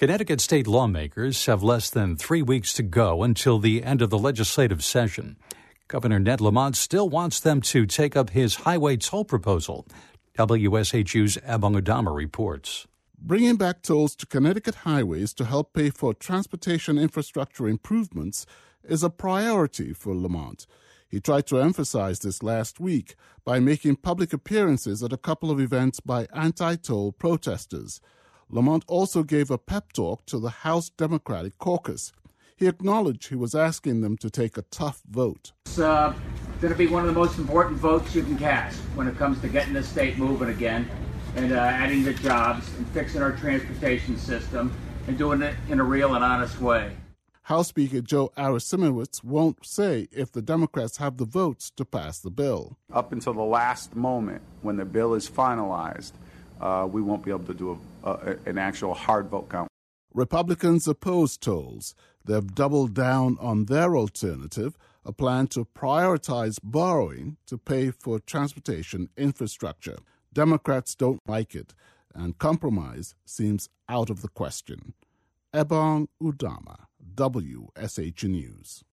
Connecticut state lawmakers have less than 3 weeks to go until the end of the legislative session. Governor Ned Lamont still wants them to take up his highway toll proposal. WSHU's Ebong Udama reports. Bringing back tolls to Connecticut highways to help pay for transportation infrastructure improvements is a priority for Lamont. He tried to emphasize this last week by making public appearances at a couple of events by anti-toll protesters. Lamont also gave a pep talk to the House Democratic Caucus. He acknowledged he was asking them to take a tough vote. It's going to be one of the most important votes you can cast when it comes to getting this state moving again and adding the jobs and fixing our transportation system and doing it in a real and honest way. House Speaker Joe Arasimowicz won't say if the Democrats have the votes to pass the bill. Up until the last moment, when the bill is finalized, we won't be able to do an actual hard vote count. Republicans oppose tolls. They've doubled down on their alternative, a plan to prioritize borrowing to pay for transportation infrastructure. Democrats don't like it, and compromise seems out of the question. Ebong Udama, WSH News.